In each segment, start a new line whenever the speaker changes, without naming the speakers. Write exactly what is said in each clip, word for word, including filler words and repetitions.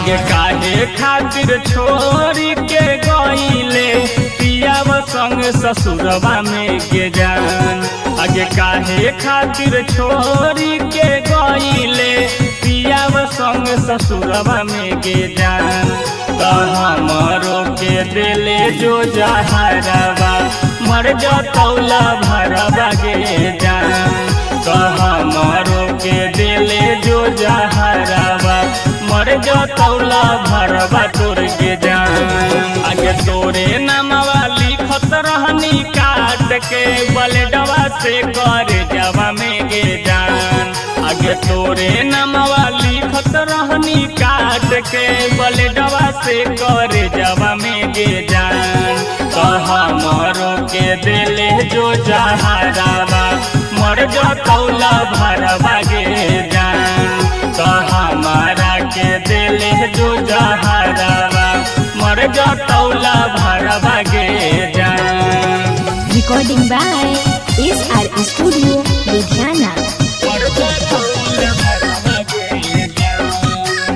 आगे काहे खातिर छोड़ी के गईले पियाव संग ससुरवा में के जान। आगे काहे खातिर छोड़ी के गईले पियाव संग ससुरवा में के जान। तो हमरो के दिले जो जहरवा मर जतौला भरवा गे जान। तो हमरो के दिले जो जहरवा मर जतौला भरवा तोर के जान। आगे तोरे नामवा लिखत रहनी काट के बलडवा से कर जवा में गे जान। आगे तोरे नामवा लिखत रहनी काट के बलडवा से कर जवा में गे जान। तो हमरो के दिले जो जहरवा मर जतौला भरवा गे जान। तो हमारा के दिले जो जहरवा मर जतौला भरवा गे जान।
Recording by S R Studio, Ludhiana.
मर जतौला भरवा गे जान।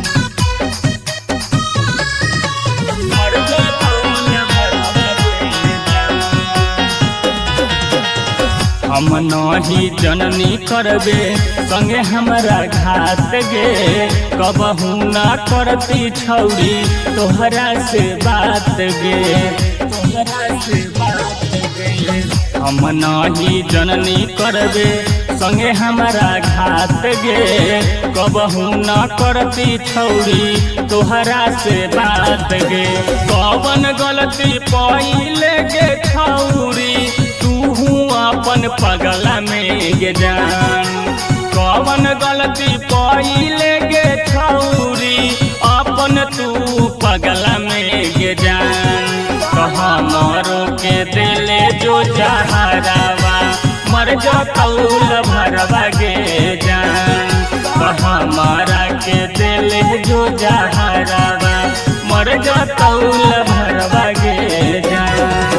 मर जतौला भरवा गे जान। हम नहीं जननी करबे संगे हमरा घात गे कबहू ना करती छौरी तोहरा से बात गे तोहरा से बात गे। हम नहीं जननी करबे संगे हमरा घात गे कबहू ना करती छौरी तोहरा से बात गे। कवन गलती पहिले गे छौरी अपन पगला में गे जान। कवन गलती पहिले गे छौरी अपन तू पगला में गे जान। तो हमरो के दिले जो जहरवा मर जतौला भरवा गे जान। तो हमारा के दिले जो जहरवा मर जतौला भरवा गे जान।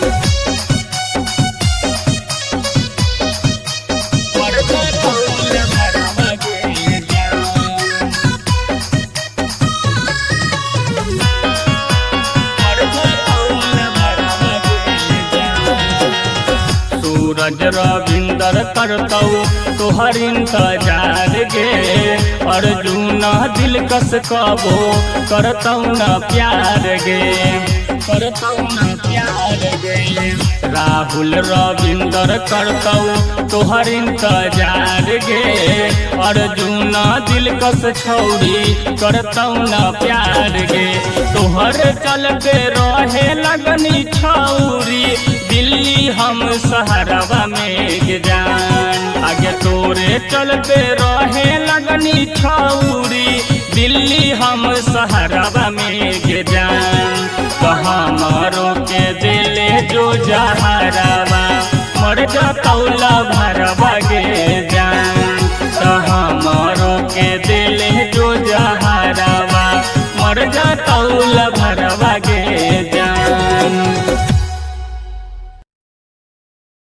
सूरज रविंदर करतौ तोहर इंतजार गे अर्जुन दिल कस कबो करतौ न प्यार गे करतौ न प्यार गे। राहुल रविंदर करतौ तोहर इंतजार गे अर्जुन दिल कस छौरी करतौ न प्यार गे। तोहर चलते रहे लगनी छौरी दिल्ली हम शहरवा में गे जान। आगे तोरे चलते रहे लगनी छौरी दिल्ली हम शहरवा में गे जान। तो हमरो के दिले जो जहरवा मर जतौला भरवा गे जान। तो हमरो के दिले जो जहरवा मर जतौला भरवा